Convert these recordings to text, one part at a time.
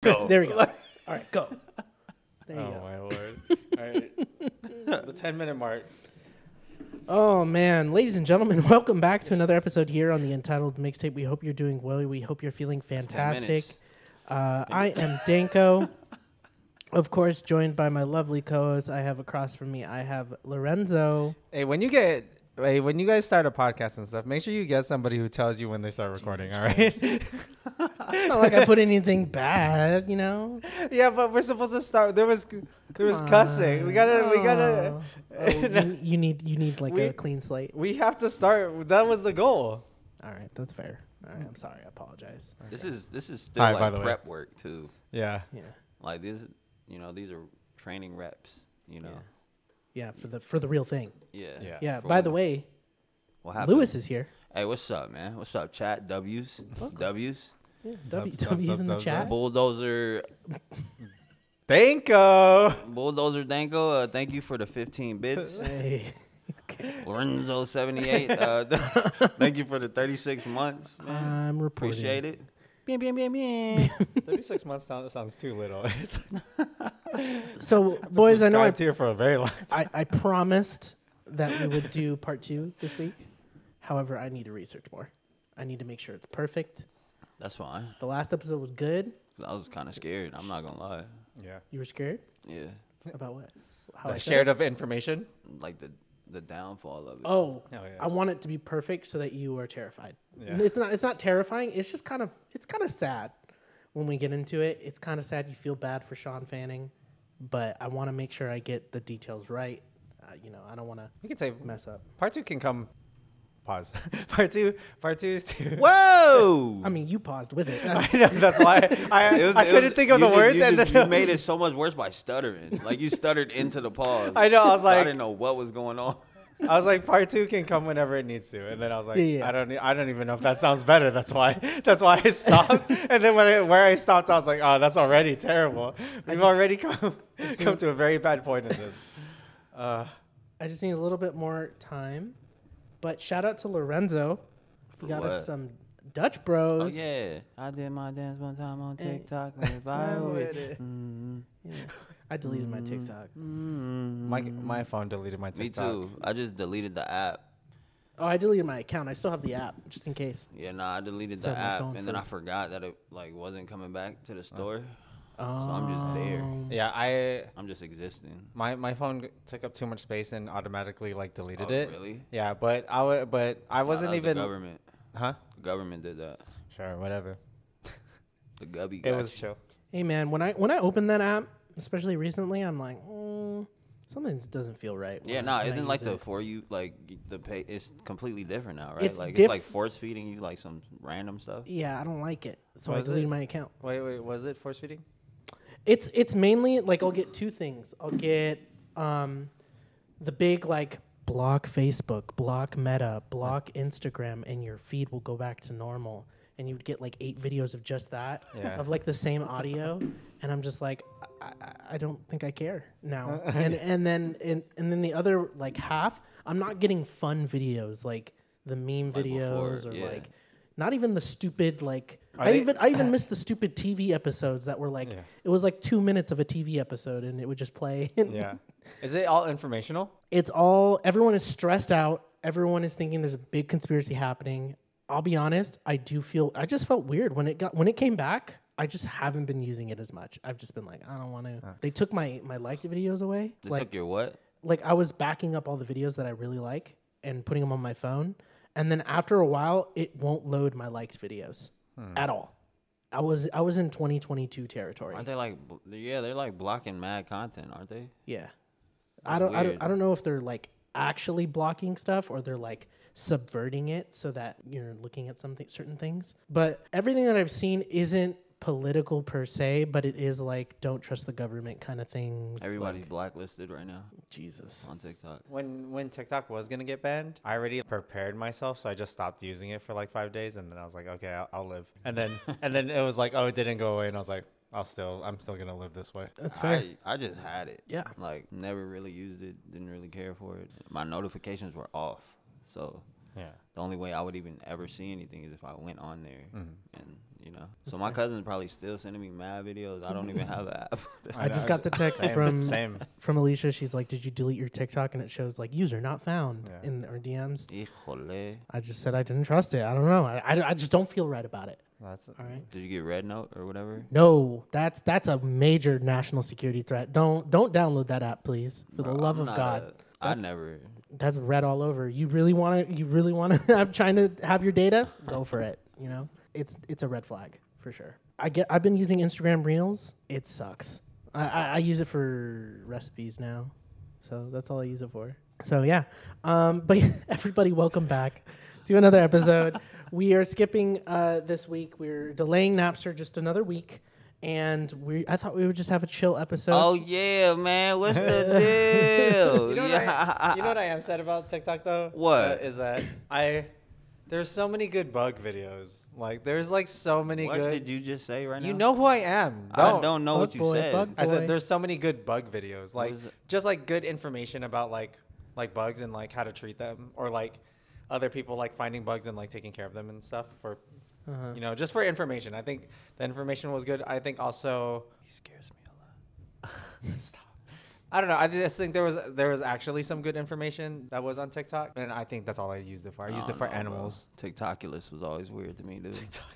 Go. There we go. All right, go. There you Oh go. my lord! All right, the 10-minute mark. Oh man, ladies and gentlemen, welcome back to another episode here on the Entitled Mixtape. We hope you're doing well. We hope you're feeling 10 fantastic. minutes. I am Danko, of course, joined by my lovely co-host. I have across from me, I have Lorenzo. Hey, when you guys start a podcast and stuff, make sure you get somebody who tells you when they start recording. Jesus all right? It's not like I put anything bad, you know. Yeah, but we're supposed to start. There was cussing. We gotta. Oh, you need like a clean slate. We have to start. That was the goal. All right, that's fair. All right, I'm sorry. I apologize. This is still Hi, by like the way. prep work too. Yeah. Yeah, Like this, these are training reps. yeah, for the real thing. Yeah. Yeah. Yeah. For By when- the way, What happened? Lewis is here. Hey, what's up, man? What's up, chat? W's. W's. Yeah, Dubs, W's in the dubs, chat. dubs. Bulldozer. Danko. Bulldozer Danko. Thank you for the 15 bits. Hey. Okay. Lorenzo 78. Thank you for the 36 months. Man. I'm reporting. Appreciate it. Bien, bien, bien, bien. 36 months sounds too little. So, boys, I know Subscribed here for a very long time. I promised that we would do part 2 this week. However, I need to research more. I need to make sure it's perfect. That's fine. The last episode was good. I was kind of scared. I'm not gonna lie. Yeah. You were scared Yeah. about what? How The I said shared it? of information. Like the downfall of it. Oh, yeah. I want it to be perfect so that you are terrified. Yeah. It's not terrifying. It's just kind of sad when we get into it. It's kind of sad. You feel bad for Sean Fanning, but I want to make sure I get the details right. I don't want to You can say mess up. part 2 can come. Pause. Part two. Whoa! I mean, you paused with it. I know, that's why I couldn't think of the words. You made it so much worse by stuttering. Like you stuttered into the pause. I know. I was So I like, didn't know what was going on. I was like, part 2 can come whenever it needs to, and then I was like, Yeah. I don't even know if that sounds better. That's why I stopped. And then where I stopped, I was like, oh, that's already terrible. We've already come to a very bad point in this. I just need a little bit more time. But shout out to Lorenzo. He got us what? some Dutch Oh Bros. yeah, I did my dance one time on Hey. TikTok. Went viral with it. Yeah. I deleted my TikTok. My phone deleted my Me TikTok. too. I just deleted the app. Oh, I deleted my account. I still have the app just in case. Yeah, I deleted Set the my app, phone and then for- I forgot that it wasn't coming back to the store. Oh, I'm just there. Yeah, I'm just existing. my phone took up too much space and automatically deleted Oh, it. really? Yeah, but I Nah, wasn't that was even. the government. Huh? The government did that. Sure, whatever. The gubby It got was you. chill. Hey man, when I opened that app, especially recently, I'm like, something doesn't feel right. Yeah, when nah, I isn't like use the it. for you like the pay? It's completely different now, right? It's Like diff- it's like force feeding you like some random stuff. Yeah, I don't like it, so Was I deleted it? my account. Wait, was it force feeding? It's mainly like I'll get two things. I'll get the big like block Facebook, block Meta, block Instagram, and your feed will go back to normal. And you would get like 8 videos of just that, Yeah. of like the same audio, and I'm just like, I don't think I care now. and then the other like half, I'm not getting fun videos like the meme Like videos before, or yeah. like not even the stupid like Are I they- even missed the stupid TV episodes that were like Yeah. it was like 2 minutes of a TV episode and it would just play. Yeah. Is it all informational? It's all everyone is stressed out. Everyone is thinking there's a big conspiracy happening. I'll be honest, I just felt weird when it came back. I just haven't been using it as much. I've just been like, I don't want to. They took my liked videos away. They like took your what? like I was backing up all the videos that I really like and putting them on my phone. And then after a while, it won't load my liked videos at all. I was in 2022 territory. Aren't they like? They're like blocking mad content, aren't they? Yeah. That's weird. I don't know if they're like actually blocking stuff or they're like subverting it so that you're looking at certain things. But everything that I've seen isn't political per se, but it is like don't trust the government kind of things. Everybody's like, blacklisted right now Jesus. on TikTok. When TikTok was gonna get banned, I already prepared myself, so I just stopped using it for like 5 days, and then I was like, okay, I'll live. And then it was like, oh, it didn't go away, and I was like, I'm still gonna live this way. That's fair. I just had it. Yeah. Like never really used it. Didn't really care for it. My notifications were off, so Yeah. the only way I would even ever see anything is if I went on there and you know. So my cousin's probably still sending me mad videos. I don't even have the app. I just got the text Same. from Alicia. She's like, "Did you delete your TikTok?" And it shows like user not found Yeah. in our DMs. Híjole. I just said I didn't trust it. I don't know. I just don't feel right about it. That's All right. Did you get Red Note or whatever? No, that's a major national security threat. Don't download that app, please. For the Bro, love I'm of not God. I never. That's red all over. You really want to have trying to have your data? Go for it. You know, it's a red flag for sure. I've been using Instagram Reels. It sucks. I use it for recipes now, so that's all I use it for. So yeah, but everybody, welcome back to another episode. We are skipping this week. We're delaying Napster just another week. And I thought we would just have a chill episode. Oh yeah, man. What's the deal? You know, you know what I am sad about TikTok though? What? Is that there's so many good bug videos. Like there's like so many What good. did you just say right now? You know who I am. I don't know Bug what you boy, said. bug I boy. said there's so many good bug videos. Like was it? just like good information about like bugs and like how to treat them, or like other people like finding bugs and like taking care of them and stuff for Uh-huh. you know, just for information. I think the information was good. I think also He scares me a lot. stop. I don't know. I just think there was actually some good information that was on TikTok, and I think that's all I used it for. I used it for animals. TikToculus was always weird to me, dude. TikTok.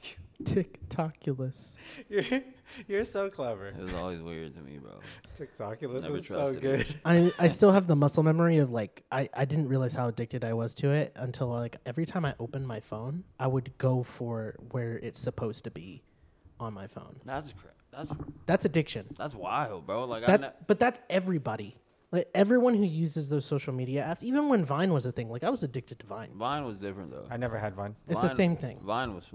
TikTokulous. You're so clever. It was always weird to me, bro. TikTokulous Never is so trusted good. it. I still have the muscle memory of like I didn't realize how addicted I was to it until like every time I opened my phone, I would go for where it's supposed to be on my phone. That's That's addiction. that's wild, bro. Like But that's everybody. Like everyone who uses those social media apps, even when Vine was a thing, like I was addicted to Vine. Vine was different though. I never had Vine. It's the Vine- same thing. Vine was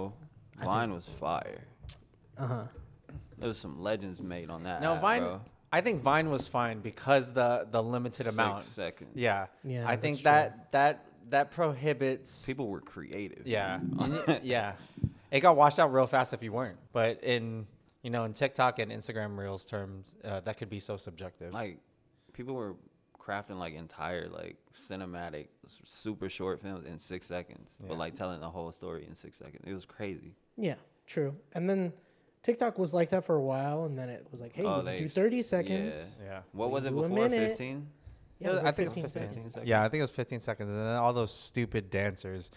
Vine was fire. Uh-huh. There was some legends made on that. No, app, Vine. bro. I think Vine was fine because the limited 6 amount. seconds. Yeah. Yeah, I think that's that prohibits People were creative. Yeah. Yeah. It got washed out real fast if you weren't. But in TikTok and Instagram Reels terms, that could be so subjective. Like people were crafting like entire like cinematic super short films in 6 seconds, Yeah. but like telling the whole story in 6 seconds. It was crazy. Yeah, true. And then TikTok was like that for a while, and then it was like, hey, Oh, we can they do ex- 30 seconds. Yeah. What We was it do a before? minute. 15? Yeah, it was I like think it was 15 15 seconds. seconds. Yeah, I think it was 15 seconds, and then all those stupid dancers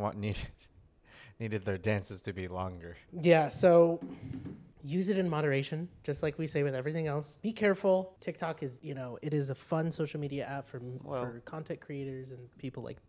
needed their dances to be longer. Yeah, so use it in moderation, just like we say with everything else. Be careful. TikTok is, it is a fun social media app for content creators and people like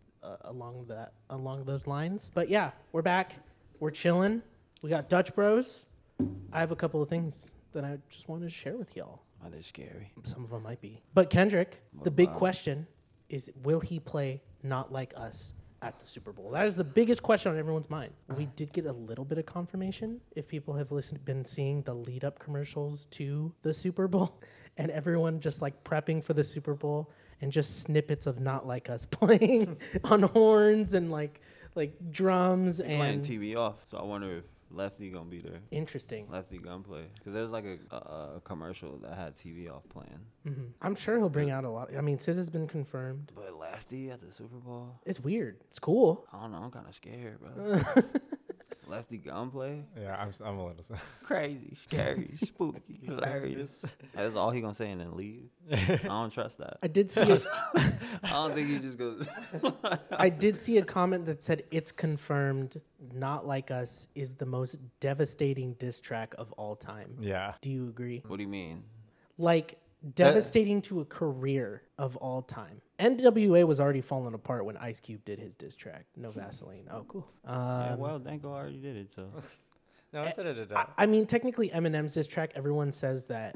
along those lines. But yeah, we're back. We're chilling. We got Dutch Bros. I have a couple of things that I just wanted to share with y'all. Are they scary? Some of them might be. But Kendrick, the big about- question is, will he play Not Like Us at the Super Bowl? That is the biggest question on everyone's mind. We did get a little bit of confirmation if people have been seeing the lead up commercials to the Super Bowl and everyone just like prepping for the Super Bowl and just snippets of Not Like Us playing on horns and like drums Playing and TV off, so I wonder if Lefty gonna be there. interesting. Lefty gunplay, because there was like a commercial that had TV off playing. I'm sure he'll bring out a lot. I mean, SZA has been confirmed. But Lefty at the Super Bowl, It's weird. It's cool. I don't know. I'm kind of scared, bro. Lefty gunplay, Yeah, I'm a little. crazy, scary, spooky, hilarious. That's all he gonna say and then leave. I don't trust that. I did see a, I don't think he just goes. I did see a comment that said it's confirmed Not Like Us is the most devastating diss track of all time. Yeah. Do you agree? What do you mean? Like devastating to a career of all time. NWA was already falling apart when Ice Cube did his diss track, No Vaseline. Oh, cool. Yeah, well, Danko already did it, so. No, I said it. I mean, technically, Eminem's diss track, everyone says that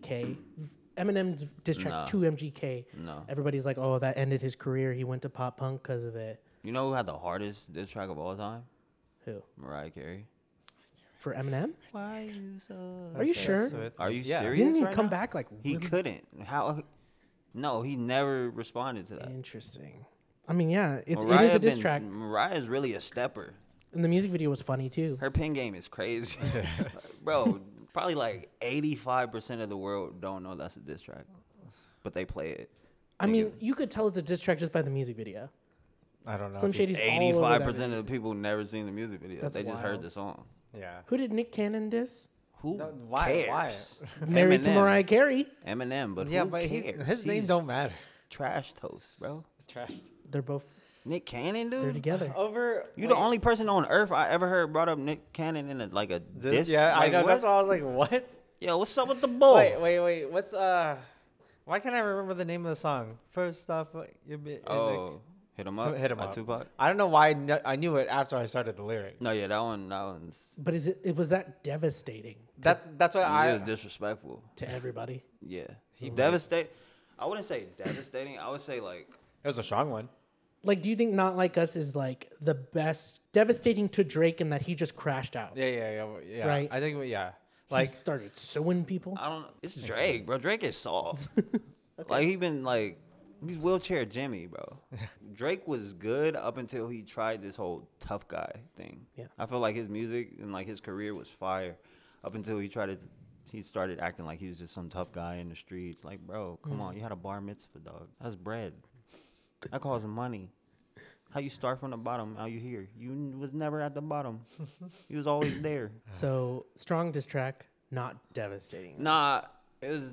Eminem's diss track No. to MGK, No. everybody's like, oh, that ended his career. He went to pop punk because of it. You know who had the hardest diss track of all time? Who? Mariah Carey. For Eminem? Why you so? Are you sure? Are you Yeah. serious? Didn't he right come now? back like He really couldn't. How? No, he never responded to that. Interesting. I mean, yeah, it is Mariah a diss been- track, Mariah's really a stepper. and the music video was funny too. Her pin game is crazy, bro. Probably like 85% of the world don't know that's a diss track, but they play it. I mean, you could tell it's a diss track just by the music video. I don't know. Slim if you- Shady's all over that 85% video. of the people never seen the music video. That's they just heard wild. the song. Yeah. Who did Nick Cannon diss? Who No, why- cares? Married to Eminem. Mariah Carey. Eminem, but Yeah, who but cares? his name He's don't matter. trash toast, bro. Trash. They're both. Nick Cannon, dude. They're together. Over. You the only person on earth I ever heard brought up Nick Cannon in a diss. Yeah, I Like, know. what? That's why I was like, what? Yo, what's up with the bull? Wait. What's Why can't I remember the name of the song? First off, Oh, hit him up. Hit 'em by up. Tupac. I don't know why I knew it after I started the lyric. No, yeah, that one's. But it was that devastating That's what It was disrespectful. to everybody. Yeah, he devastated. I wouldn't say devastating. I would say like It was a strong one. Like, do you think Not Like Us is like the best, devastating to Drake in that he just crashed out? Yeah. Right. I think, yeah. He Like, started suing people. I don't know. It's Drake, bro. Drake is soft. Like he been like he's wheelchair Jimmy, bro. Drake was good up until he tried this whole tough guy thing. Yeah. I feel like his music and like his career was fire up until he started acting like he was just some tough guy in the streets. Like, bro, come on, you had a bar mitzvah, dog. That's bread. That costs money. How you start from the bottom? How you here? You was never at the bottom. You was always there. So, strong diss track, not devastating. Nah, it's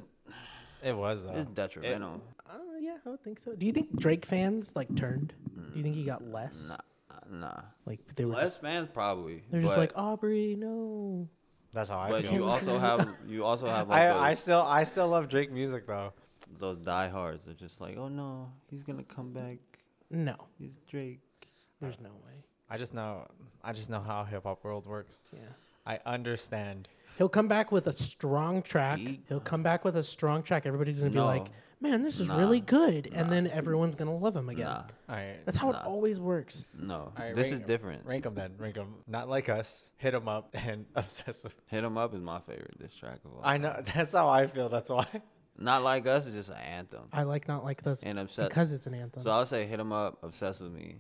though. detrimental. Yeah, I would think so. Do you think Drake fans like turned? Do you think he got less? Nah. Like they were Less just, fans probably. they're just but- like Aubrey, no. That's how I But feel. you also have like I those, still love Drake music though. those diehards. They're just like, oh no, he's gonna come back. No, He's Drake. there's no way. I just know how hip hop world works. Yeah. I understand. He'll come back with a strong track. He- He'll come back with a strong track. Everybody's gonna be No. like, "Man, this is Nah. really good," and then everyone's gonna love him again. Nah, All right. That's how it Nah. always works. no. All right, This rank- is different. Rank them then. Rank them. Not Like Us. Hit 'em Up and Obsessive. Hit 'em up is my favorite diss track of all. I know. That's how I feel. That's why. Not Like Us is just an anthem. I like Not Like This And Obsessed. because it's an anthem. So I'll say Hit 'em up, Obsessed with Me.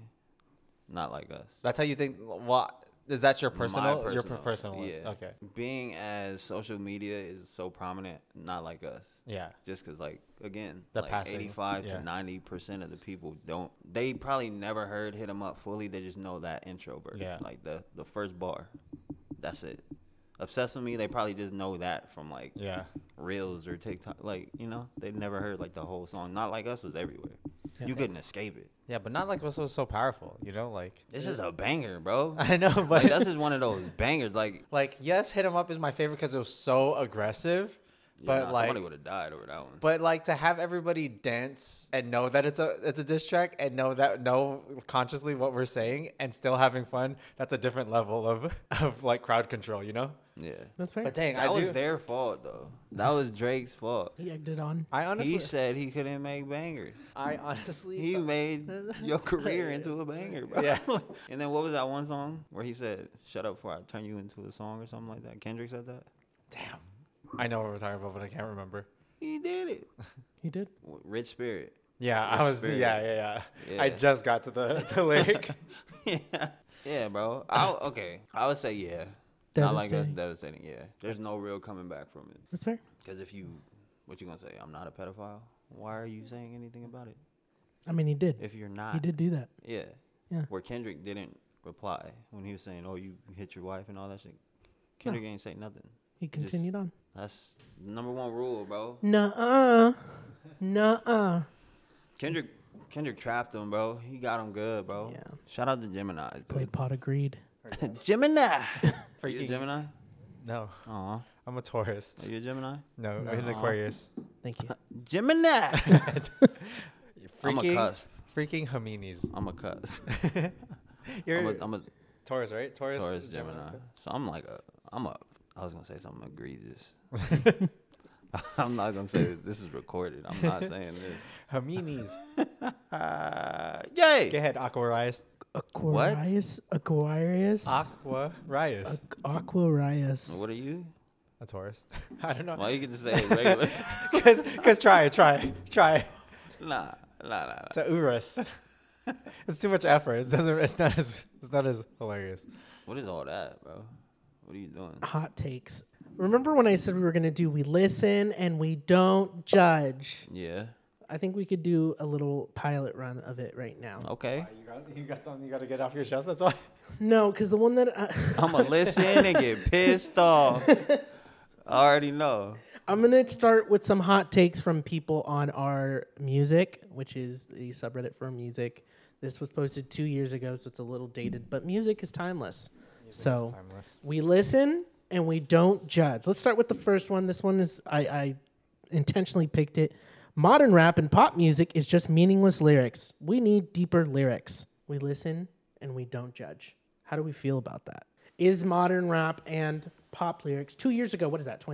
Not Like Us. That's how you think. What is that your My personal? Your personal list. Yeah. Okay. Being as social media is so prominent, Not Like Us. Yeah. Just because, like, again, The like passing, 85 yeah. to 90% of the people they probably never heard Hit 'em Up fully. They just know that intro version. Yeah. Like the first bar. That's it. Obsessed with Me, they probably just know that from, like, Yeah. Reels or TikTok. Like, you know, they never heard, like, the whole song. Not Like Us was everywhere. Yeah. You couldn't escape it. Yeah, but Not Like Us was so powerful. You know, like. This is a banger, bro. I know, but Like, that's just one of those bangers. Like, yes, Hit 'em Up is my favorite because it was so aggressive. But like, somebody would have died over that one. but like to have everybody dance and know that it's a diss track and know consciously what we're saying and still having fun. That's a different level of like crowd control, you know. Yeah. That's fair. But dang, That was their fault, though. That was Drake's fault. He egged it on. I honestly, He said he couldn't make bangers. I honestly, He made your career into a banger, bro. Yeah. And then what was that one song where he said, "Shut up before I turn you into a song" or something like that? Kendrick said that. damn. I know what we're talking about, but I can't remember. He did it. He did. Rich Spirit. Yeah, I Rich was. Spirit. Yeah. I Yeah. just got to the lyric. Yeah, bro. I would say yeah. Not Like Us, devastating. Yeah. There's no real coming back from it. That's fair. Because what you gonna say? I'm not a pedophile. Why are you saying anything about it? I mean, he did. If you're not, He did do that. Yeah. Yeah. Where Kendrick didn't reply when he was saying, "Oh, you hit your wife" and all that shit. Kendrick ain't say nothing. He continued on. That's the number one rule, bro. Nuh-uh. Nuh-uh. Kendrick trapped him, bro. He got him good, bro. Yeah. Shout out to Gemini. Played pot of greed. Gemini. Are you Freaking- a Gemini? No, Aw. I'm a Taurus. Are you a Gemini? No, No. I'm an Aquarius. Thank you. Gemini. I'm a Freaking, cusp. freaking Haminis. I'm a cusp. You're I'm a Taurus, right? Taurus Gemini. So I was gonna say something egregious. I'm not gonna say this is recorded. I'm not saying this. Haminis. Yay! Go ahead, Aquarius. Aquarius. Aquarius. Aquarius. Aquarius. What are you? A Taurus. I don't know. Well, you can just say it regular. Cause try. Nah. It's a Urus. It's too much effort. It's not as hilarious. What is all that, bro? What are you doing? Hot takes. Remember when I said we were going to do we listen and we don't judge? Yeah. I think we could do a little pilot run of it right now. Okay. You got something you got to get off your chest. That's why. No, because the one that I'ma listen and get pissed off. I already know. I'm gonna start with some hot takes from people on our music, which is the subreddit for music. This was posted 2 years ago, so it's a little dated, but music is timeless. So we listen and we don't judge. Let's start with the first one. This one is I intentionally picked it. Modern rap and pop music is just meaningless lyrics. We need deeper lyrics. We listen and we don't judge. How do we feel about that? Is modern rap and pop lyrics 2 years ago? What is that?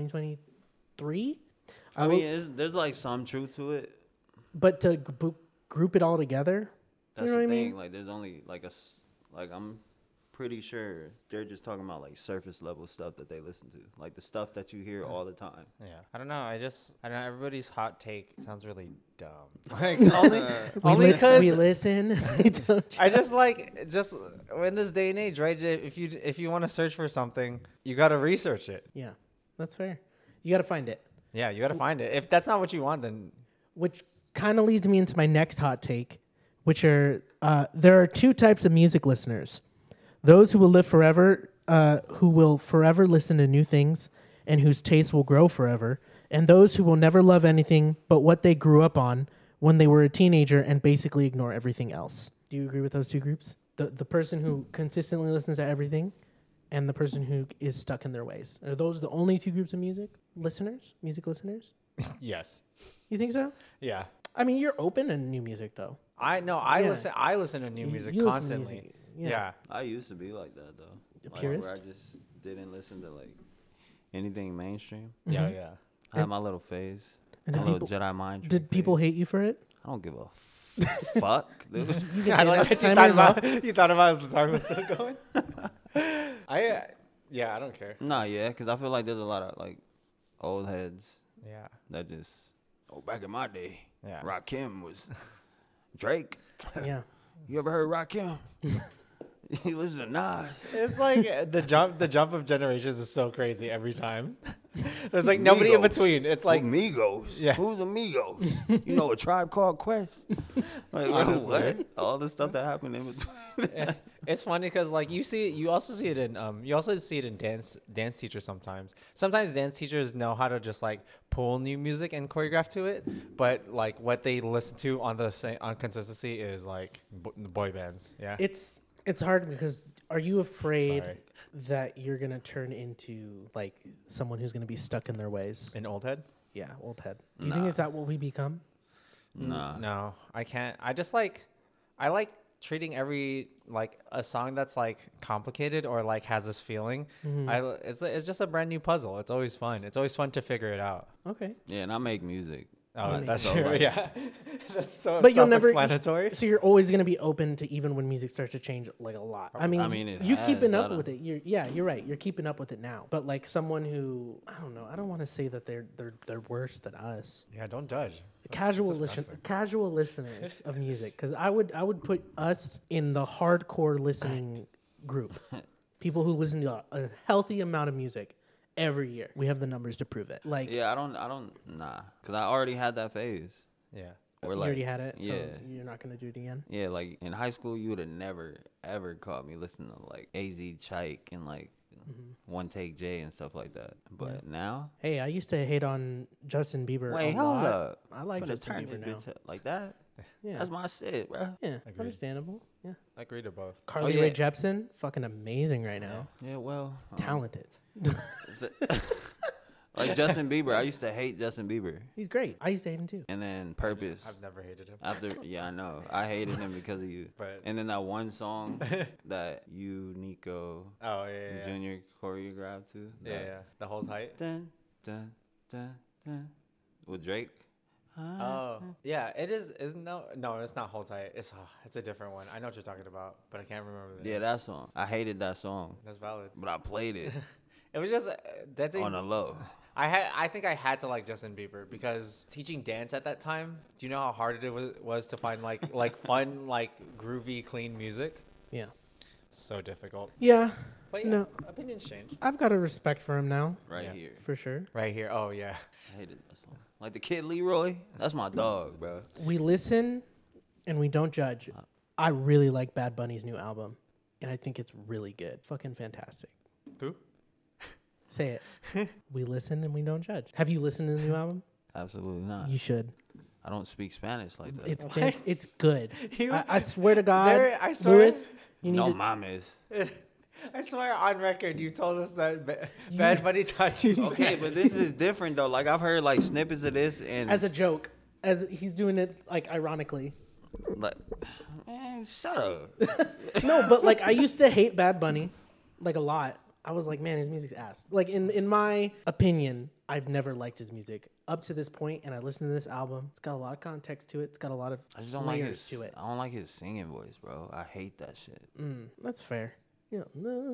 2023? I mean, there's like some truth to it. But to group it all together, That's you know the what I thing. mean? Like, there's only like I'm pretty sure they're just talking about like surface level stuff that they listen to, like the stuff that you hear all the time. Yeah, I don't know. I don't know. Everybody's hot take sounds really dumb. Like only because we listen. We don't I just in this day and age, right? If you want to search for something, you got to research it. Yeah, that's fair. You got to find it. Yeah, you got to find it. If that's not what you want, then Which kind of leads me into my next hot take, which are there are two types of music listeners: those who will live forever, who will forever listen to new things, and whose taste will grow forever, and those who will never love anything but what they grew up on when they were a teenager and basically ignore everything else. Do you agree with those two groups? The person who consistently listens to everything, and the person who is stuck in their ways. Are those the only two groups of music listeners? yes, You think so? yeah. I mean, you're open to new music, though. I listen to new music You listen to constantly. music, Yeah. I used to be like that though. Like, purist? where I just didn't listen to like anything mainstream. Yeah, yeah. I had my little phase, And my did little people- Jedi mind trick Did people phase. hate you for it? I don't give a fuck, dude. You can I say like that. that you Timer thought is off. about you thought about the time was still going. I don't care. Nah, yeah, because I feel like there's a lot of like old heads Yeah. that just back in my day, Yeah. Rakim was Drake. Yeah. You ever heard Rakim? He listen to Nas. It's like the jump of generations is so crazy every time. There's like nobody in Migos. between. It's like Migos. Yeah. Who's the Migos? You know, A Tribe Called Quest. Like, Honestly. what? All the stuff that happened in between. it's funny because like you also see it in dance teachers sometimes. Sometimes dance teachers know how to just like pull new music and choreograph to it, but like what they listen to on consistency is like the boy bands. Yeah. It's hard because are you afraid Sorry. that you're going to turn into like someone who's going to be stuck in their ways? An old head? Yeah, old head. Do you think Nah. is that what we become? Nah. No, I can't. I like treating every like a song that's like complicated or like has this feeling. It's just a brand new puzzle. It's always fun. It's always fun to figure it out. Okay. Yeah, and I make music. Oh, makes that's sense. true. Like- Yeah, that's so But you'll never- self-explanatory. So you're always going to be open to even when music starts to change like a lot. I mean it you keeping has. up with it. You're right. You're keeping up with it now. But like someone who I don't know. I don't want to say that they're worse than us. Yeah, don't judge. Casual disgusting. casual listeners of music, because I would put us in the hardcore listening group. People who listen to a healthy amount of music every year. We have the numbers to prove it. Like Yeah, I don't, nah. Because I already had that phase. Yeah. you Where, like, already had it, so yeah. you're not gonna do it again. Yeah, like in high school, you would have never, ever caught me listening to like AZ Chike and like One Take J and stuff like that. But now, Hey, I used to hate on Justin Bieber. wait, a hold lot. up. I like Finna Justin turn Bieber this now. bitch up like that. Yeah, That's my shit, bro. yeah, Agreed. understandable. Yeah, I agree to both. Carly yeah. Rae Jepsen, fucking amazing right now. Yeah, well, Talented. like Justin Bieber, I used to hate Justin Bieber, He's great. I used to hate him too. and then Purpose. I've never hated him. After, yeah, I know, I hated him because of you. But- And then that one song that you, Nico, Oh yeah. Junior choreographed to. Yeah, yeah. The whole tight. Dun, dun, dun, dun, with Drake. Oh yeah, it is. No, it's not hold tight. It's a different one. I know what you're talking about, but I can't remember the Yeah, name. that song. I hated that song, That's valid. but I played it It was just that's on a low. I think I had to like Justin Bieber because teaching dance at that time. Do you know how hard it was to find like fun, like groovy, clean music? Yeah. So difficult. Yeah. But yeah, No. opinions change. I've got a respect for him now, Right Yeah. here. for sure. Right here. Oh yeah. I hated that song. Like the Kid Leroy. That's my dog, bro. We listen and we don't judge. I really like Bad Bunny's new album. and I think it's really good. Fucking fantastic. Who? Say it. We listen and we don't judge. Have you listened to the new album? Absolutely not. You should. I don't speak Spanish like that. It's What? it's good. You- I swear to God, I swear- Lewis, you need no to. mames. I swear on record, you told us that Bad Bunny taught you. Okay, but this is different though. Like I've heard like snippets of this and As a joke, as he's doing it like ironically. like, man, shut up. No, but like I used to hate Bad Bunny, like a lot. I was like, man, his music's ass. Like in my opinion, I've never liked his music up to this point, and I listened to this album. It's got a lot of context to it. It's got a lot of I just don't like layers his. to it. I don't like his singing voice, bro. I hate that shit. That's fair. Yeah,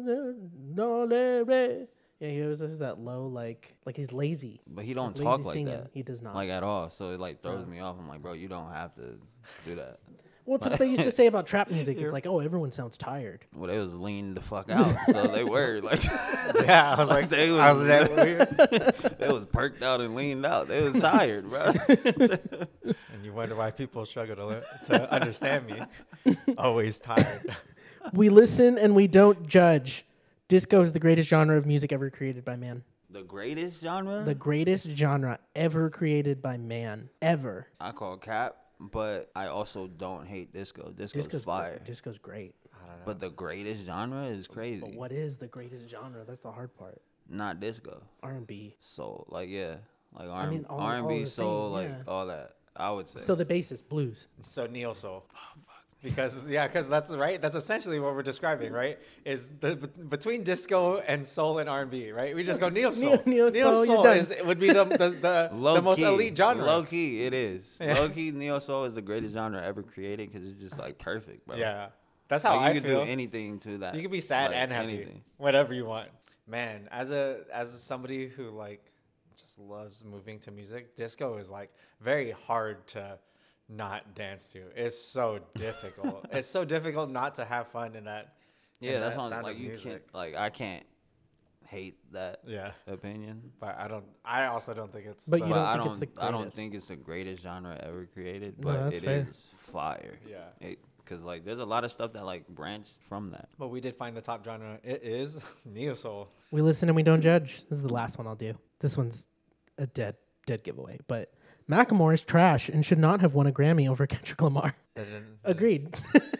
yeah, he always has that low, like he's lazy. But he don't Lazy talk like singing. that. He does not. Like at all. So it like throws me off. I'm like, bro, you don't have to do that. What's what they used to say about trap music? It's like, oh, everyone sounds tired. Well, they was leaning the fuck out, so they were like, Yeah, I was like, they was, I was that weird. they was perked out and leaned out. They was tired, bro. And you wonder why people struggle to understand me. Always tired. We listen and we don't judge. Disco is the greatest genre of music ever created by man. The greatest genre? The greatest genre ever created by man. Ever. I call cap, but I also don't hate disco. Disco's fire. Disco's great. But the greatest genre is crazy. But what is the greatest genre? That's the hard part. Not disco. R&B. Soul. Like, yeah. Like mean, all R&B, the soul, same, like yeah. all that. I would say. So the basis, blues. So neo soul. Because that's right. That's essentially what we're describing, right? Is between disco and soul and R&B, right? We just go neo soul. Neo soul, you're done. Would be the most key, elite genre. Low key, it is. Yeah. Low key, neo soul is the greatest genre ever created because it's just like perfect, bro. Yeah, that's how Like, I you can feel. do anything to that. You can be sad Like, and happy, anything. whatever you want. Man, as somebody who like just loves moving to music, disco is like very hard to not dance to. It's so difficult. It's so difficult not to have fun in that. Yeah, in that's that on. sound Like of you music. can't. Like I can't hate that Yeah, opinion. but I also don't think it's. But the- you don't I think it's the I don't greatest. think it's the greatest genre ever created, No, but that's it fair. is fire. Yeah. Because like there's a lot of stuff that like branched from that. But we did find the top genre. It is neo soul. We listen and we don't judge. This is the last one I'll do. This one's a dead giveaway. But Macklemore is trash and should not have won a Grammy over Kendrick Lamar. Agreed.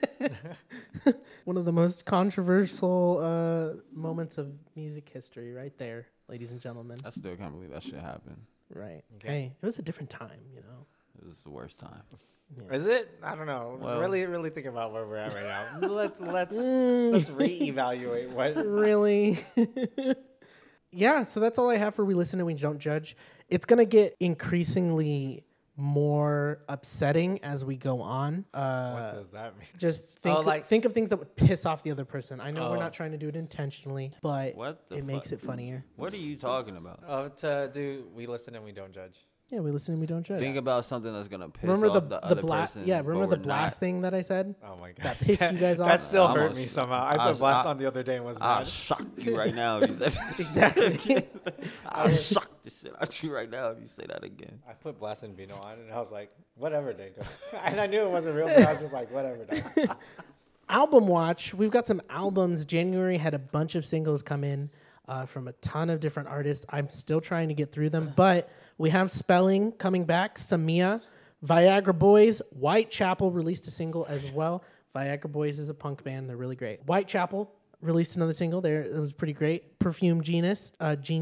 One of the most controversial moments of music history right there, ladies and gentlemen. I still can't believe that shit happened. Right. Okay. Hey, it was a different time, you know. It was the worst time. Is it? I don't know. Well- really think about where we're at right now. let's reevaluate what. Really? Yeah, so that's all I have for We Listen and We Don't Judge. It's going to get increasingly more upsetting as we go on. What does that mean? Just Oh, like- think of things that would piss off the other person. I know we're Oh. not trying to do it intentionally, but What the it makes fuck? it funnier. What are you talking about? To do we listen and we don't judge. Yeah, We Listen and We Don't Judge. Think about something that's gonna piss Remember off the other blast? person. Yeah, but remember the we're blast not. thing that I said? Oh my god, That pissed you guys off? That still I hurt almost- me somehow. I I put blast I- on the other day and was I'll mad. shock you right now if you say that. Exactly. I'll shock the shit out you right now if you say that again. I put blast and Vino on, and I was like, whatever, Dingo. And I knew it wasn't real, but I was just like, whatever. Dog. Album watch. We've got some albums. January had a bunch of singles come in from a ton of different artists. I'm still trying to get through them, but we have Spelling coming back, Samia, Viagra Boys, Whitechapel released a single as well. Viagra Boys is a punk band. They're really great. Whitechapel released another single there. It was pretty great. Perfume Genius.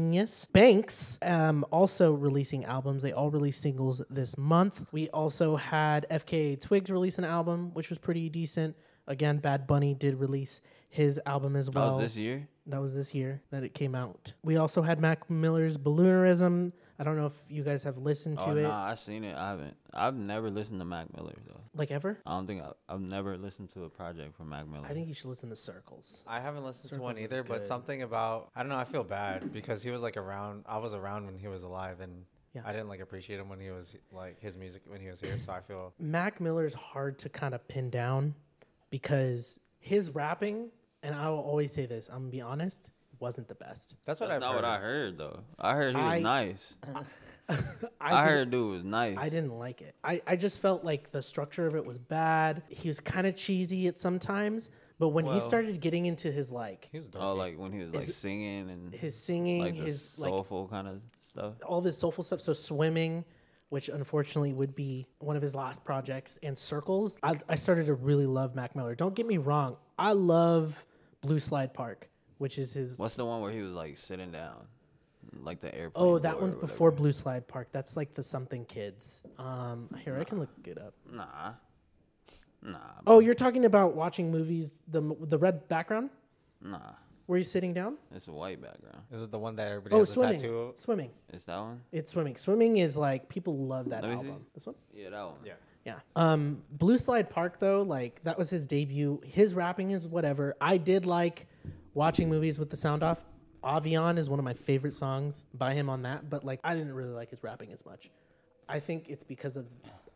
Banks also releasing albums. They all released singles this month. We also had FKA Twigs release an album, which was pretty decent. Again, Bad Bunny did release his album as well. That was this year? That was this year that it came out. We also had Mac Miller's Balloonerism. I don't know if you guys have listened to Oh, it. nah, I seen it. I haven't. I've never listened to Mac Miller, though. Like ever? I don't think I've never listened to a project from Mac Miller. I think you should listen to Circles. I haven't listened to Circles one is either, but good. something about I don't know. I feel bad because he was like around. I was around when he was alive, and Yeah. I didn't like appreciate him when he was like his music when he was here. So I feel Mac Miller's hard to kind of pin down because his rapping, and I will always say this, I'm going to be honest, wasn't the best. that's what That's I've not heard. what I heard, though. I heard he was nice. I didn't- heard dude was nice. I didn't like it. I just felt like the structure of it was bad. He was kind of cheesy at sometimes, But when he Well- started getting into his like He was Oh, dorky. like when he was like Is- singing and his singing, like the his like soulful kind of stuff. all of his soulful stuff. So swimming, which unfortunately would be one of his last projects, and circles. I started to really love Mac Miller. Don't get me wrong, I love Blue Slide Park, which is his. What's the one where he was like sitting down, like the airplane? Oh, that door one's or before whatever? Blue Slide Park. That's like the something kids. Here I can look it up. Nah. Oh, you're talking about watching movies, the red background Nah. where he's sitting down. It's a white background. Is it the one that everybody Oh, has a swimming, tattoo? swimming. Is that one? It's swimming. Swimming is like people love that Let me see. album. This one. Yeah, that one. Yeah. Yeah. Blue Slide Park though, like that was his debut. His rapping is whatever. I did like watching movies with the sound off. Avion is one of my favorite songs by him on that, but like I didn't really like his rapping as much. I think it's because of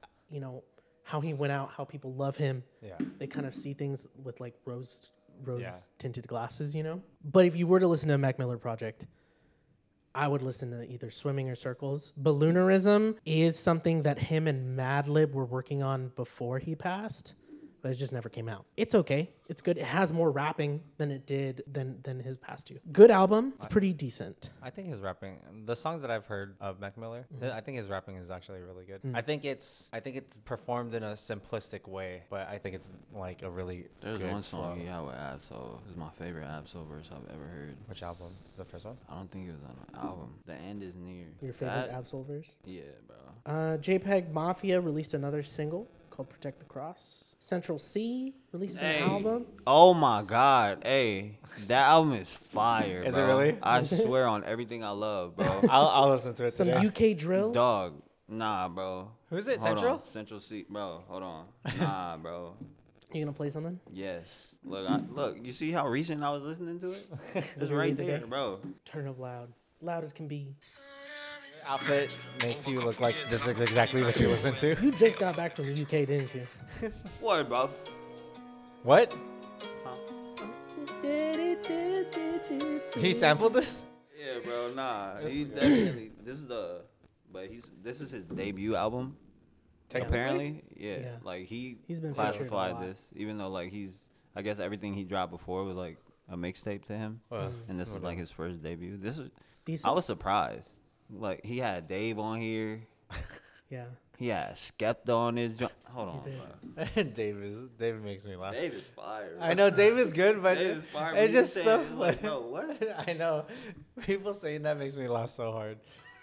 how he went out, how people love him. Yeah. They kind of see things with like rose Yeah. tinted glasses, But if you were to listen to a Mac Miller project, I would listen to either Swimming or Circles. Balloonerism is something that him and Madlib were working on before he passed, but it just never came out. It's okay. It's good. It has more rapping than it did than his past two. Good album. It's pretty decent. I think his rapping, the songs that I've heard of Mac Miller, I think his rapping is actually really good. I think it's performed in a simplistic way, but I think it's like a really There's good one song flow. he had with Absol. It's my favorite Absol verse I've ever heard. Which album? The first one? I don't think it was on an album. The end is near. Your favorite That- Absol verse? Yeah, bro. JPEG Mafia released another single called Protect the Cross. Central C released an album. Oh my God. Hey, that album is fire. Is it bro. really? I swear on everything I love, bro. I'll listen to it Some today. UK drill. Dog. Nah, bro. Who's it? Hold Central? on. Central C, bro. Hold on. Nah, bro. You gonna play something? Yes. Look. You see how recent I was listening to it? It's Literally right today. there, bro. Turn up loud. Loud as can be. Outfit makes you look like this is exactly what you listen to. You just got back from the UK, didn't you? What, bro? What? He sampled this? Yeah, bro. Nah, he definitely. This is his debut album. Technically? Apparently, yeah. Yeah. Like He's been featured a classified lot. this, even though like I guess everything he dropped before was like a mixtape to him, and this was like his first debut. Decent. I was surprised. Like he had Dave on here, Yeah. he had Skepta on his. Hold on, did. bro. David makes me laugh. Dave is fire. I know Dave is good, but Dave is fire. it's just so like, bro, what? I know. People saying that makes me laugh so hard.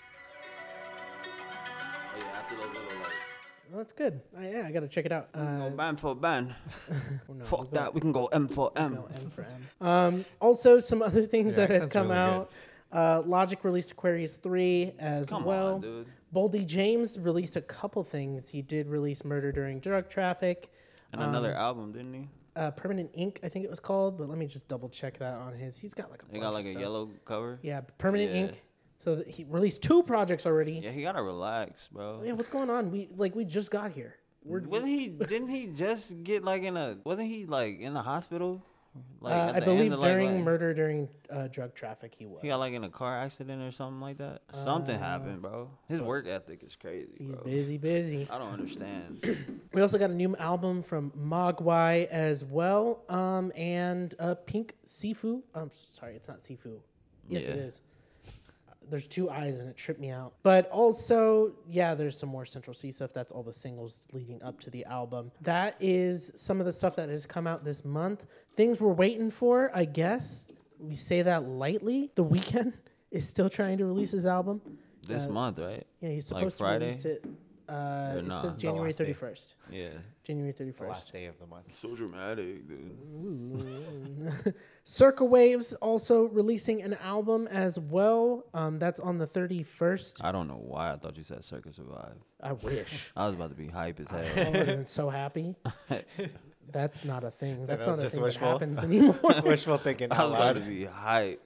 Oh, yeah, after those little like Well, that's good. I gotta check it out. go band for band. Oh, no, Fuck that. We can go M for M. Go M for M. Also, some other things Your that had accent's come really out. Logic released Aquarius 3 as Come well. on, dude. Boldy James released a couple things. He did release Murder During Drug Traffic. And another album, didn't he? Permanent Ink, I think it was called, but let me just double check that on his. He's got like a They bunch got of like a stuff. yellow cover. Yeah, Permanent Yeah. Ink. So he released 2 projects already. Yeah, he gotta relax, bro. Yeah, what's going on? We just got here. Didn't he just get like wasn't he like in the hospital? Like at I the believe end of, like, during Murder During Drug Traffic he was. he got like in a car accident or something like that. Something happened, bro. His work ethic is crazy, He's bro. busy. I don't understand. We also got a new album from Mogwai as well, and Pink Sifu. I'm sorry, it's not Sifu. Yes, it Yeah. is. There's 2 eyes and it tripped me out. But also, yeah, there's some more Central C stuff. That's all the singles leading up to the album. That is some of the stuff that has come out this month. Things we're waiting for, I guess. We say that lightly. The Weeknd is still trying to release his album. This month, right? Yeah, he's Like supposed to Friday? release it. It nah? says The January last day. 31st. Yeah. January The 31st. last day of the month. So dramatic, dude. Circa Waves also releasing an album as well. That's on the 31st. I don't know why I thought you said Circus Survive. I wish. I was about to be hype as I hell. would have been so happy. That's not a thing. That's was not a just thing that wishful. happens anymore. Wishful thinking I out was about to loud. be hype.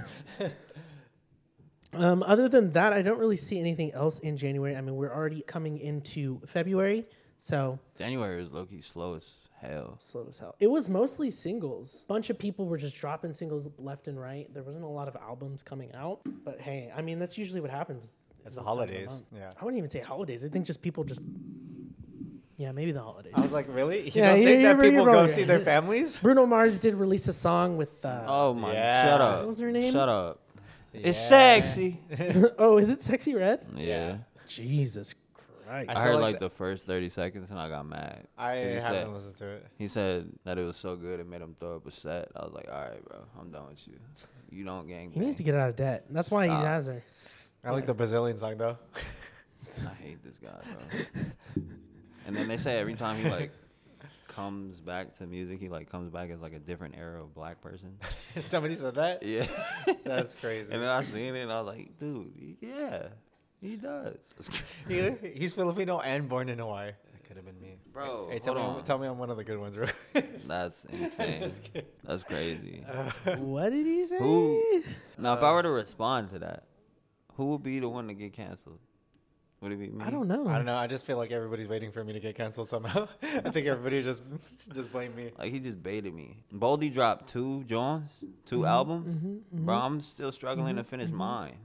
Other than that, I don't really see anything else in January. I mean, we're already coming into February, so January is low key slow as hell. slow as hell. It was mostly singles. Bunch of people were just dropping singles left and right. There wasn't a lot of albums coming out, but hey, I mean, that's usually what happens. It's this the time of holidays. month. Yeah. I wouldn't even say holidays. I think just people just, Yeah, maybe the holidays. I was like, really? You Yeah, don't think that you're people go probably see right. their families? Bruno Mars did release a song with. Oh my! Yeah. Shut up. What was her name? Shut up. It's Yeah. sexy. Oh, is it Sexy Red? Yeah. Jesus Christ. I I heard still like like the first 30 seconds and I got mad. I 'Cause he haven't said- listened to it. He said that it was so good it made him throw up a set. I was like, all right, bro, I'm done with you. You don't gang. He needs to get out of debt. That's why Stop. he has her. I like the Brazilian song though. I hate this guy, bro. And then they say every time he like comes back to music, he like comes back as like a different era of black person. Somebody said that. Yeah. That's crazy. And then I seen it and I was like, dude, yeah, he does. He's Filipino and born in Hawaii. That could have been me. Bro, Hey, hold tell on. me I'm one of the good ones, bro. That's insane. Just kidding. That's crazy. What did he say? Who? Now, if I were to respond to that, who would be the one to get canceled? Would it be me? I don't know. I don't know. I just feel like everybody's waiting for me to get canceled somehow. I think everybody just blame me. Like, he just baited me. Boldy dropped 2 Jones, 2 Mm-hmm, albums. Bro, I'm still struggling to finish mine.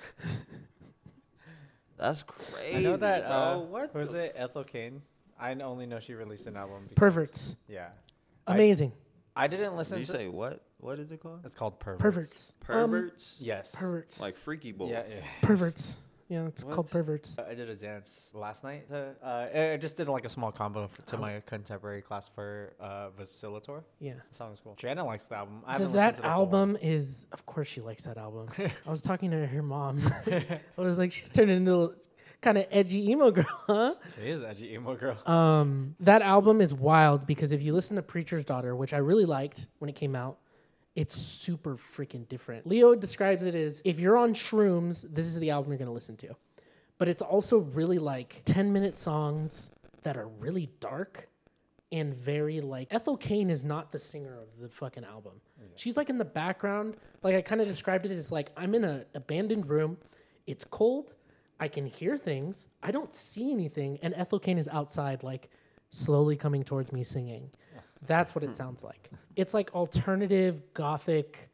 That's crazy. I know that. bro. What was the it? Ethel Cain. I only know she released an album. because- Perverts. Yeah. Amazing. I didn't listen Did you to. say what? What is it called? It's called Perverts. Perverts. Perverts? Yes. Perverts. Like freaky boys. Yeah. Yeah. Perverts. Yeah, it's What? called perverts. I did a dance last night. I just did like a small combo to my contemporary class for Vacillator. Yeah. The song's cool. Jana likes the album. I haven't listened That to the full one. album is, of course, she likes that album. I was talking to her mom. I was like, she's turning into a kind of edgy emo girl, huh? She is edgy emo girl. That album is wild because if you listen to Preacher's Daughter, which I really liked when it came out, it's super freaking different. Leo describes it as if you're on shrooms, this is the album you're going to listen to. But it's also really like 10-minute songs that are really dark and very like Ethel Cain is not the singer of the fucking album. She's like in the background. Like I kind of described it as like I'm in an abandoned room. It's cold. I can hear things. I don't see anything. And Ethel Cain is outside like slowly coming towards me singing. That's what it sounds like. It's like alternative gothic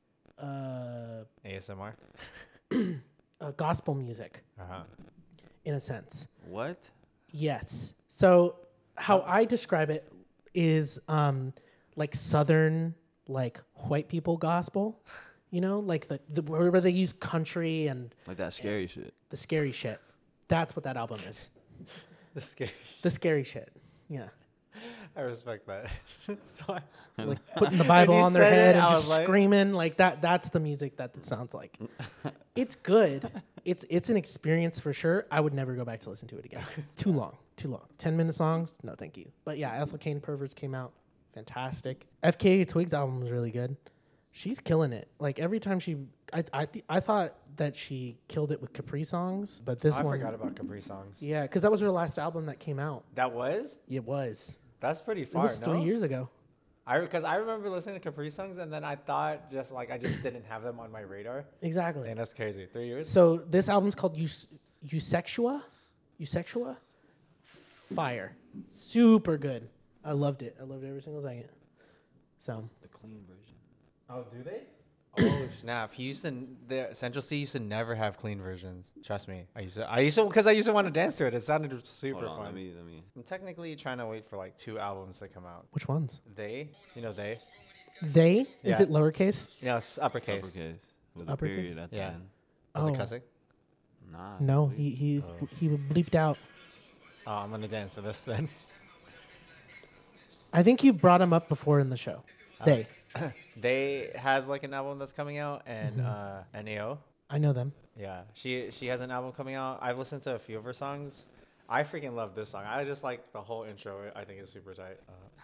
ASMR. gospel music Uh-huh. in a sense. What? Yes. So how I describe it is like southern, like white people gospel, you know, like the where they use country and Like that scary shit. the scary shit. That's what that album is. The scary. The scary shit. Yeah. I respect that. So Like putting the Bible you on their said head it, and I just was like- screaming like that. That's the music that it sounds like. It's good. It's an experience for sure. I would never go back to listen to it again. Too long. 10-minute songs. No, thank you. But yeah, Ethel Cain Perverts came out. Fantastic. FKA Twigs album was really good. She's killing it. Like every time I thought that she killed it with Capri Songs, but this I one, forgot about Capri Songs. yeah, because that was her last album that came out. That was? It was. That's pretty It far. was no? 3 years ago. Because I remember listening to Capri Songs and then I thought just like I just didn't have them on my radar. Exactly. And that's crazy. 3 years? So this album's called Eusexua. Fire. Super good. I loved it. I loved every single second. So The clean version. Oh, do they? Oh snap! The Central C used to never have clean versions. Trust me. I used to because I used to want to dance to it. It sounded super Hold on, fun. let me. I'm technically trying to wait for like 2 albums to come out. which ones? They. They? Is Yeah. it lowercase? No, it's uppercase. Uppercase. With a Uppercase? period at the Yeah. end. Was it Oh. cussing? Nah. No, please. he bleeped out. Oh, I'm gonna dance to this then. I think you've brought him up before in the show. They. They has like an album that's coming out, and NAO. I know them. Yeah, she has an album coming out. I've listened to a few of her songs. I freaking love this song. I just like the whole intro. I think it's super tight.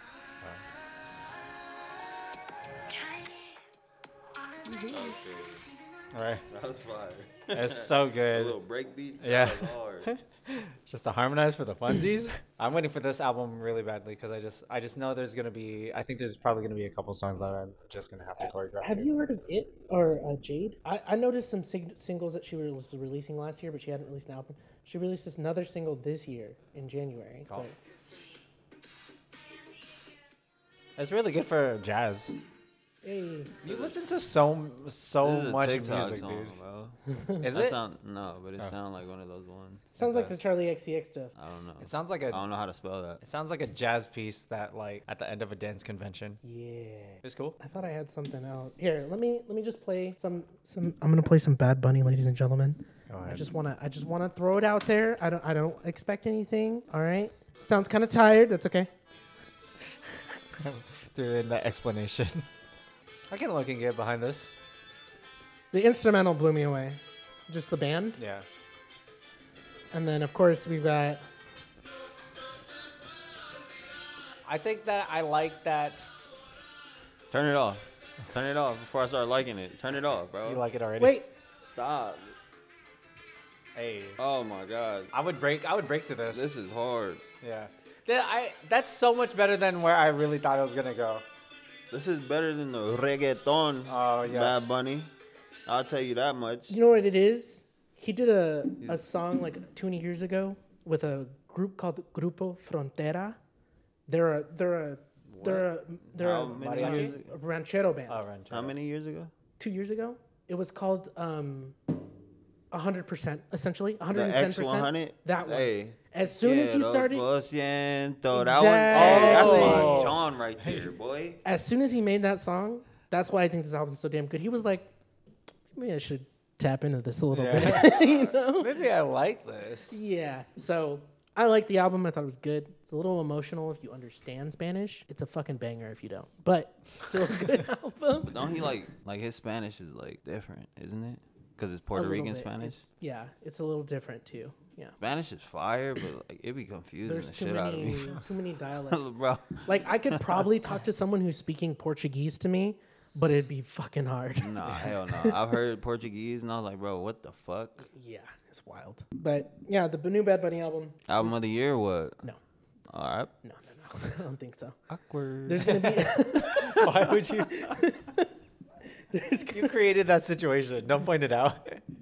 All right, That was fire. it's so A good. little break beat. Yeah. That was hard. Just to harmonize for the funsies. I'm waiting for this album really badly because I just know there's gonna be. I think there's probably gonna be a couple songs that I'm just gonna have to choreograph. Have to. you heard of It or Jade? I noticed some singles that she was releasing last year, but she hadn't released an album. She released this another single this year in January. Oh. So It's really good for jazz. Hey. You listen to so This is a much TikTok music, song, dude. bro. Is That it? But it sounds like one of those ones. Sounds like the does. Charlie XCX stuff. I don't know. It sounds like I a don't know how to spell that. it sounds like a jazz piece that like at the end of a dance convention. Yeah. It's cool. I thought I had something out. Here, let me just play some I'm gonna play some Bad Bunny, ladies and gentlemen. Go I ahead. just wanna throw it out there. I don't expect anything. All right. Sounds kind of tired. That's okay. Threw in the explanation. I can look and get behind this. The instrumental blew me away. Just the band, Yeah. and then of course we've got I think that I like that. Turn it off. Turn it off before I start liking it. Turn it off, bro. You like it already? wait. Stop. Hey. Oh my god. I would break to this. This is hard. Yeah. That's so much better than where I really thought it was gonna go. This is better than the reggaeton. Oh, yes. Bad Bunny. I'll tell you that much. You know what it is? He did a song like 2 years ago with a group called Grupo Frontera. They're a How many mariachi? years ago? a ranchero band. Oh, right. How many years ago? 2 years ago, it was called 100%, essentially The 110%. X100? That one. Hey. As soon as he started, That one. Exactly. Oh, that's my John right there, boy. as soon as he made that song, that's why I think this album's so damn good. He was like, maybe I should tap into this a little bit. You know? Maybe I like this. Yeah. So I like the album. I thought it was good. It's a little emotional if you understand Spanish. It's a fucking banger if you don't. But still a good album. But don't he like his Spanish is like different, isn't it? Because it's A Puerto little Rican bit. Spanish. It's a little different too. Yeah. Spanish is fire, but like it be confusing There's the too shit out of many me. too many dialects. Bro. Like I could probably talk to someone who's speaking Portuguese to me, but it'd be fucking hard. Nah, hell no. I've heard Portuguese and I was like, bro, what the fuck? Yeah, it's wild. But yeah, the new Bad Bunny album. Album of the year, what? No, All right. no. I don't think so. Awkward. There's gonna be. Why would you? You created that situation. Don't point it out.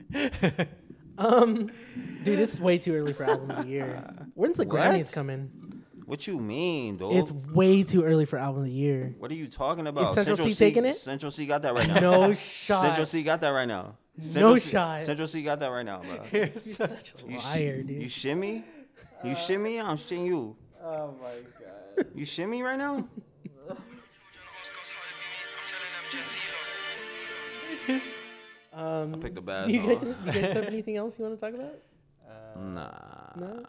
Dude, it's way too early for album of the year. When's the What? Grammys coming? What you mean, dude? It's way too early for album of the year. What are you talking about? Central C taking it? Central C got that right now. No shot. Central C got that right now. No Central C, shot. Central C got that right now, bro. You're such a liar, dude. You shimmy? You shimmy? I'm shitting you. Oh my god. You shimmy right now? I picked a bad do you guys song. have anything else you want to talk about? Nah. No.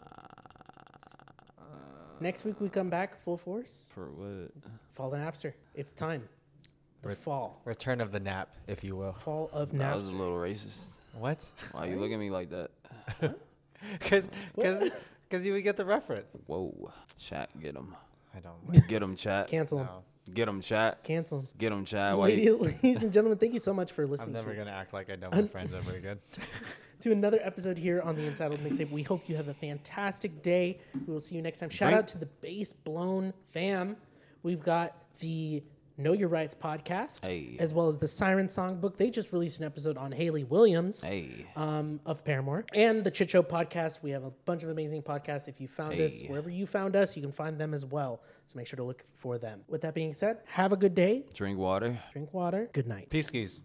Next week we come back full force. For what? Fall to Napster. It's time. The fall. Return of the nap, if you will. Fall of That was a Napster. little racist. What? Why you look at me like that? Because you would get the reference. Whoa. Chat, get him. I don't. Get him, chat. Cancel him. No. Get him, chat. Cancel him. Get him, chat. Why you- Ladies and gentlemen, thank you so much for I'm listening never to, gonna act like I know my friends ever again. to another episode here on the Entitled Mixtape. We hope you have a fantastic day. We will see you next time. Shout Drink. out to the Bass Blown fam. We've got the Know Your Rights podcast, Hey. as well as the Siren Songbook. They just released an episode on Haley Williams. Hey. Of Paramore, and the Chit Show podcast. We have a bunch of amazing podcasts. If you found us, Hey. wherever you found us, you can find them as well. So make sure to look for them. With that being said, have a good day. Drink water. Drink water. Good night. Peace, skis.